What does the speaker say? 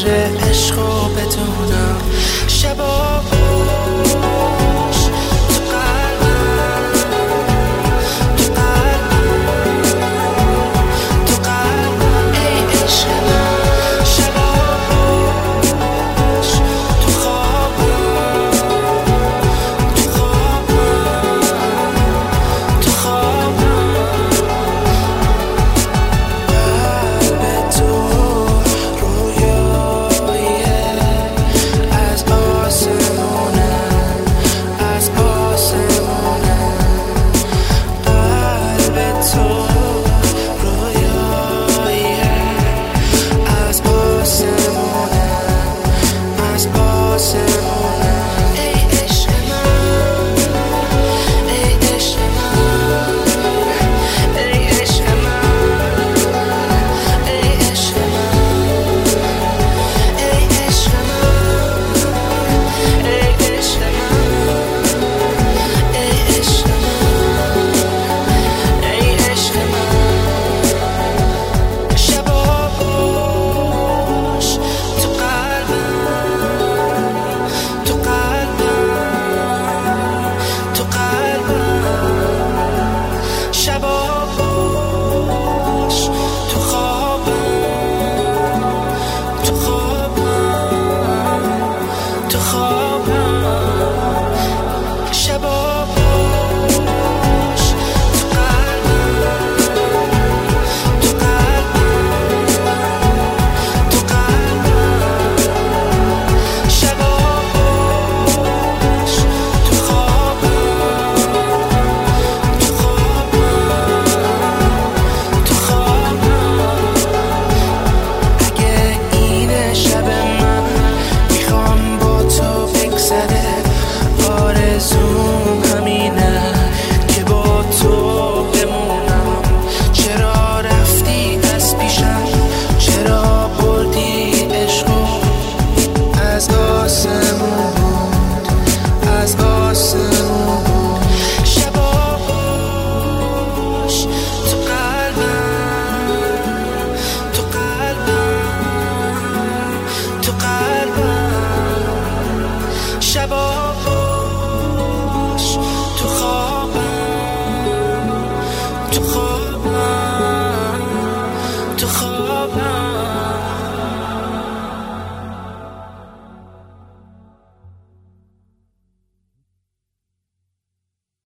قدر عشقو بدونم. شبا باش تو قلبم، تو قلبم، تو قلبم ای عشق من. شبا باش تو خوابم، تو خوابم، تو خوابم. قلب تو رویاییه از آسمونه، از آسمونه. قلب تو رویاییه از آسمونه، از آسمونه. ای عشق من، ای عشق من، ای عشق من، ای عشق من، ای عشق من، ای عشق من، ای عشق من، ای عشق من. شبا باش تو قلبم، تو قلبم، تو قلبم. شبا باش تو خوابم، تو خوابم، تو خوابم. شبا باش تو قلبم، تو قلبم، تو قلبم. شبا باش تو خوابم، تو خوابم، تو خوابم. اگه اینه شب من میخوام با تو بگذره، آرزوم همینه که با تو بمونم. چرا رفتی از پیشم، چرا بردی عشقو از آسمون بود، از آسمون بود. شبا باش تو قلبم، تو قلبم، تو قلبم. شبا باش تو خوابم، تو خوابم، تو خوابم.